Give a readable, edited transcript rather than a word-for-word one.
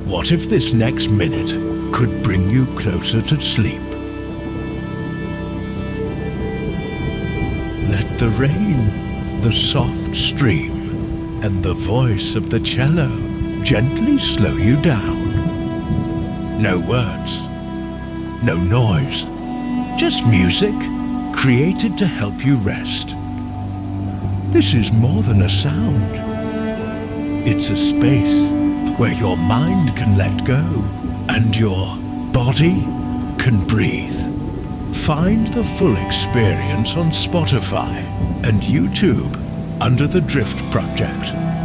What if this next minute could bring you closer to sleep? Let the rain, the soft stream, and the voice of the cello gently slow you down. No words, no noise, just music created to help you rest. This is more than a sound. It's a space where your mind can let go and your body can breathe. Find the full experience on Spotify and YouTube under the Drift Project.